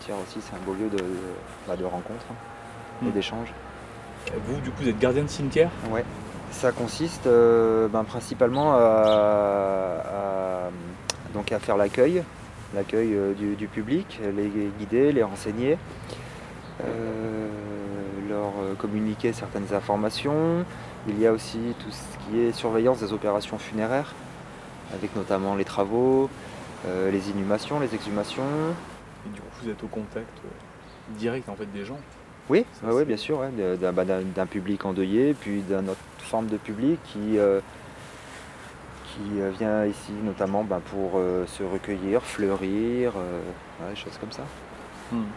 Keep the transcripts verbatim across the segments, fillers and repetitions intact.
cimetière aussi, c'est un beau lieu de, bah, de rencontre hein, et Mm. d'échange. Vous, du coup, vous êtes gardien de cimetière? Ouais. Ça consiste euh, ben, principalement à, à- donc à faire l'accueil, l'accueil euh, du, du public, les guider, les renseigner, euh, leur euh, communiquer certaines informations. Il y a aussi tout ce qui est surveillance des opérations funéraires, avec notamment les travaux, euh, les inhumations, les exhumations. Et du coup, vous êtes au contact euh, direct en fait des gens. Oui, Ça, ouais, ouais, bien c'est... sûr, ouais, de- d'un bah, d'un- d'un public endeuillé, puis d'une autre forme de public qui, euh, qui euh, vient ici notamment bah, pour euh, se recueillir, fleurir, euh, ouais, des choses comme ça. Mm.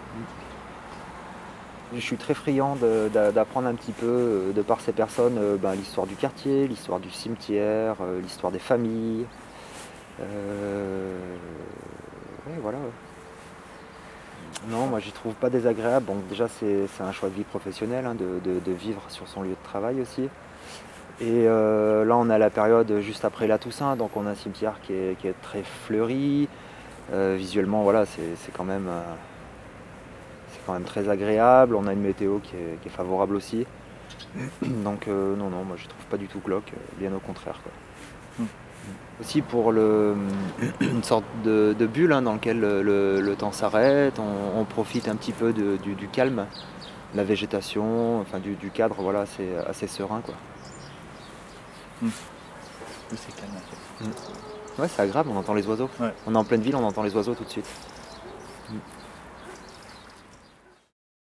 Je suis très friand de- d'a- d'apprendre un petit peu, euh, de par ces personnes, euh, bah, l'histoire du quartier, l'histoire du cimetière, euh, l'histoire des familles. Euh, ouais, voilà. Non, moi j'y trouve pas désagréable. Bon, déjà c'est c'est un choix de vie professionnelle hein, de, de- de vivre sur son lieu de travail aussi. Et euh, là on a la période juste après la Toussaint, donc on a un cimetière qui est, qui est très fleuri. Euh, visuellement, voilà, c'est c'est quand même, euh, c'est quand même très agréable. On a une météo qui est, qui est favorable aussi. Donc euh, non, non, moi je trouve pas du tout glauque, euh, bien au contraire, quoi. Mm. Aussi pour le, une sorte de, de bulle hein, dans laquelle le, le- le temps s'arrête, on, on profite un petit peu de- du, du calme, la végétation, enfin du, du cadre, voilà, c'est assez serein, quoi. Mm. Oui, c'est calme en fait. Mm. Ouais, c'est agréable, on entend les oiseaux. Ouais. On est en pleine ville, on entend les oiseaux tout de suite. Mm.